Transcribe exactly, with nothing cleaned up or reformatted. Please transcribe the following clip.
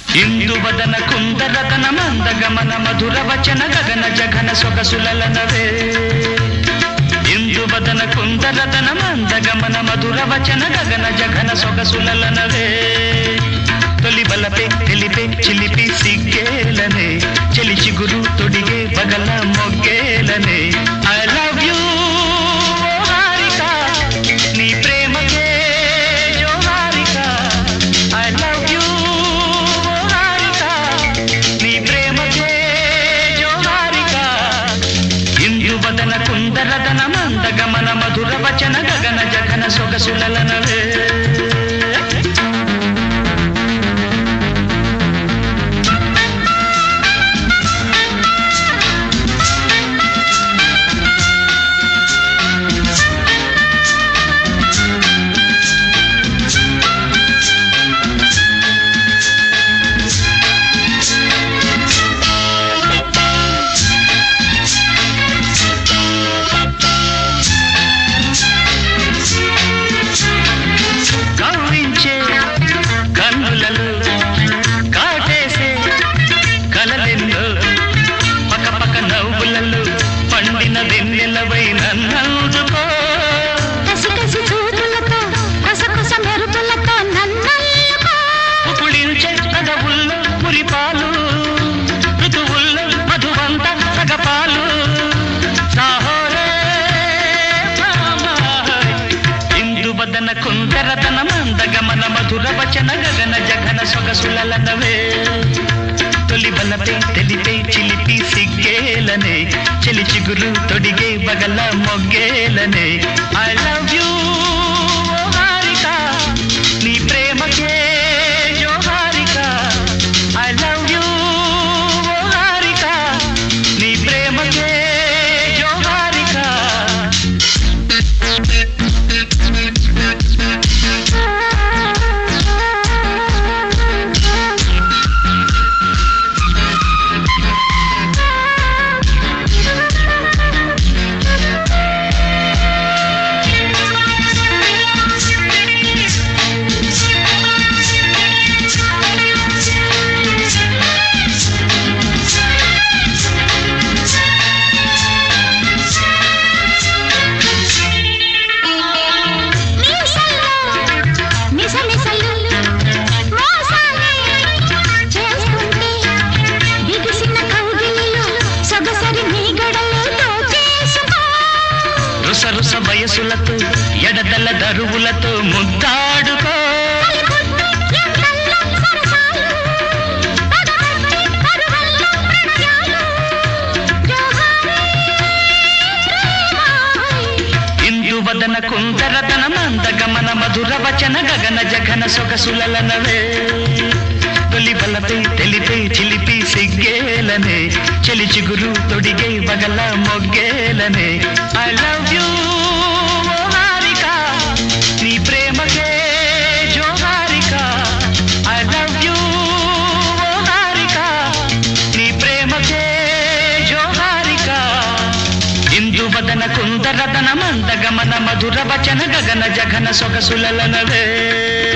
ఇందువదన కుందరతన మందగమన మధుర వచన గగన జఘన సొగసులలనవే ఇందువదన కుందరతన మందగమన మధుర వచన గగన జఘన సొగసులలనవే తొలి బలపే తెలిపే చిలిపి సిగ్గేలనే చెలి చిగురు తొడిగే పగల మొగ్గేలనే ఐ లవ్ యూ హారిక నీ ప్రేమకే జో Harika I love you Harika నీ ప్రేమకే జో హారిక ఇందువదన కుందరదన మందగమన మధుర వచన గగన జఘన సొగసులలనవే కుందరతన మందగమన మధుర వచన గగన జఘన సొగసులలనవే తొలి బలపే తెలిపే చిలిపి సిగ్గేలనే చెలి చిగురు తొడిగే బగల మొగ్గేలనే ఐ లవ్ యూ హారిక నీ ప్రేమకే జో Harika I love you Harika నీ ప్రేమకే జో హారిక రుసరుస వయసులతో ఎడదల దరువులతో ముద్దాడుకో ఇందువదన కుందరతన మందగమన మధుర వచన గగన జఘన సొగసులలనవే తొలి బలపై తెలిపే చిలిపి సిగ్గేలనే చెలి చిగురు తొడిగే బగల మొగ్గేలనే ఐ లవ్ యూ హారిక నీ ప్రేమకే జో Harika I love you Harika నీ ప్రేమకే జో హారిక ఇందువదన కుందరతన మందగమన మధుర వచన గగన జఘన సొగసులలనవే